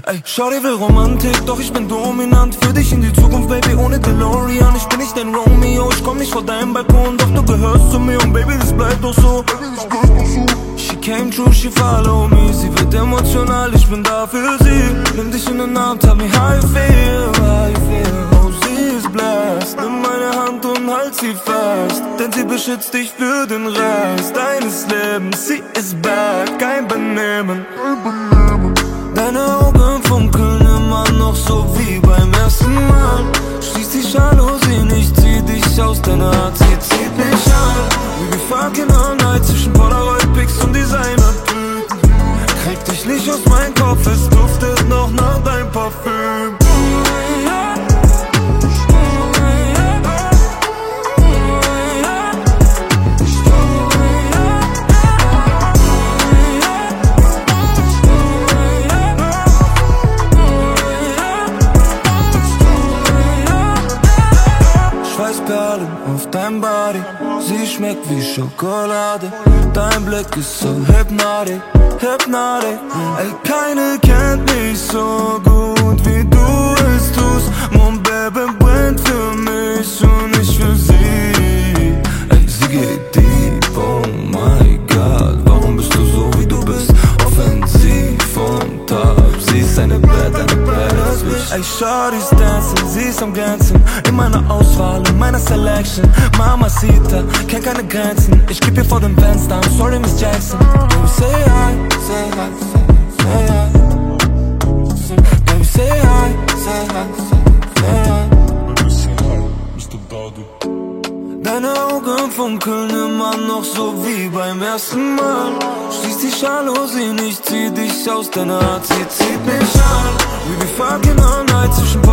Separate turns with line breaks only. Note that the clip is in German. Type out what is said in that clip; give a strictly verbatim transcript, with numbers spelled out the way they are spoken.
Ey, Shawty will Romantik, doch ich bin dominant. Für dich in die Zukunft, Baby, ohne DeLorean. Ich bin nicht dein Romeo, ich komm nicht vor deinem Balkon. Doch du gehörst zu mir und Baby, das bleibt doch so. She came true, she follow me. Sie wird emotional, ich bin da für sie. Nimm dich in den Arm, tell me how you feel, how you feel. Oh, sie ist blessed. Nimm meine Hand und halt sie fest, denn sie beschützt dich für den Rest deines Lebens. Sie ist back, kein Benehmen. Deine Augen funkeln immer noch so wie beim ersten Mal. Schließ die Jalousien, ich zieh dich aus, deine Art, sie zieht mich an. We be fucking all night zwischen Polaroid-Pics und Designer-Tüten. Krieg dich nicht aus meinem Kopf, es duftet noch nach deinem Parfüm. Schweißperlen auf deinem Body, sie schmeckt wie Schokolade. Dein Blick ist so hypnotic, hypnotic. Ey, keine kennt mich so gut wie du es tust. Mon Baby brennt für mich und ich für sie. Ey, sie geht deep, oh my God. Warum bist du so wie du bist? Offensiv on top, sie ist eine Bad, eine Badass Bitch. Ey, Shawty's dancing, sie ist am Glänzen. In meiner Auswahl, in meiner Selection. Mamacita, kennt keine Grenzen. Ich geb ihr vor dem Fenster, I'm sorry Miss Jackson. Baby say hi, say hi, say hi. Baby say hi, say hi, say hi. Baby say hi, Mister Daddy. Deine Augen funkeln immer noch so wie beim ersten Mal. Schließ die Jalousien, ich zieh dich aus, deine Art, sie zieht mich an. We be fucking all night zwischen